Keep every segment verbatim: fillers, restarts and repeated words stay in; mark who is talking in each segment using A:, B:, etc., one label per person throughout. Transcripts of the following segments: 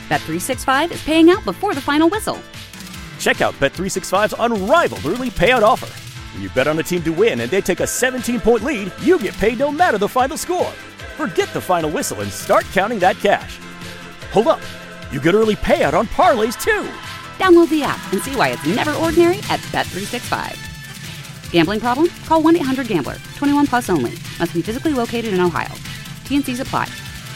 A: Bet three sixty-five is paying out before the final whistle.
B: Check out Bet three sixty-five's unrivaled early payout offer. When you bet on a team to win and they take a seventeen-point lead, you get paid no matter the final score. Forget the final whistle and start counting that cash. Hold up. You get early payout on parlays, too.
A: Download the app and see why it's never ordinary at Bet three sixty-five. Gambling problem? Call one eight hundred gambler. twenty-one plus only. Must be physically located in Ohio. T N Cs apply.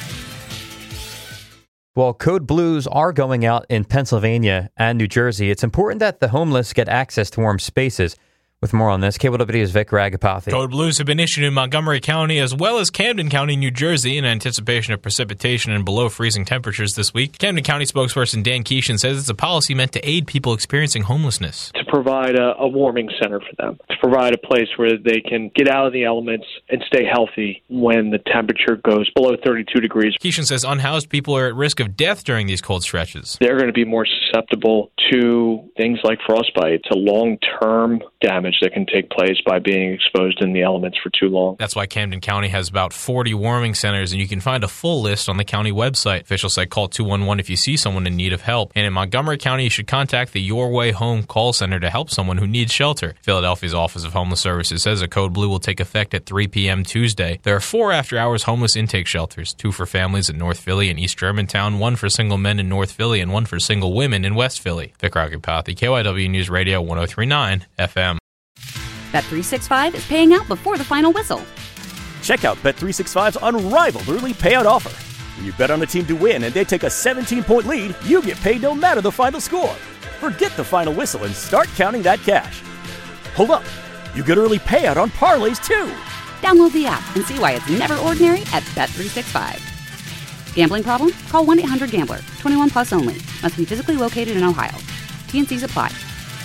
C: While Code Blues are going out in Pennsylvania and New Jersey, it's important that the homeless get access to warm spaces. With more on this, K W W's Vic Ragapathy.
D: Code Blues have been issued in Montgomery County as well as Camden County, New Jersey, in anticipation of precipitation and below freezing temperatures this week. Camden County spokesperson Dan Keeshan says it's a policy meant to aid people experiencing homelessness.
E: To provide a, a warming center for them, to provide a place where they can get out of the elements and stay healthy when the temperature goes below thirty-two degrees.
D: Keeshan says unhoused people are at risk of death during these cold stretches.
E: They're going to be more susceptible to things like frostbite, to long-term damage that can take place by being exposed in the elements for too long.
D: That's why Camden County has about forty warming centers, and you can find a full list on the county website. Officials say call two one one if you see someone in need of help. And in Montgomery County, you should contact the Your Way Home call center to help someone who needs shelter. Philadelphia's Office of Homeless Services says a Code Blue will take effect at three p.m. Tuesday. There are four after-hours homeless intake shelters, two for families in North Philly and East Germantown, one for single men in North Philly, and one for single women in West Philly. Vic Ragapathy, K Y W News Radio one oh three point nine F M.
A: Bet three sixty-five is paying out before the final whistle.
B: Check out Bet three sixty-five's unrivaled early payout offer. When you bet on a team to win and they take a seventeen-point lead, you get paid no matter the final score. Forget the final whistle and start counting that cash. Hold up. You get early payout on parlays, too.
A: Download the app and see why it's never ordinary at Bet three sixty-five. Gambling problem? Call one eight hundred gambler. twenty-one plus only. Must be physically located in Ohio. T N Cs apply.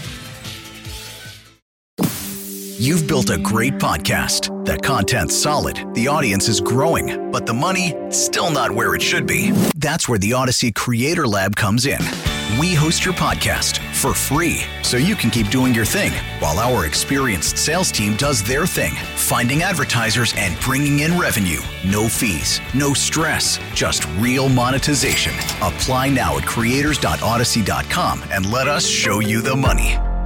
F: You've built a great podcast. The content's solid, the audience is growing, but the money, still not where it should be. That's where the Odyssey Creator Lab comes in. We host your podcast for free, so you can keep doing your thing, while our experienced sales team does their thing, finding advertisers and bringing in revenue. No fees, no stress, just real monetization. Apply now at creators dot odyssey dot com and let us show you the money.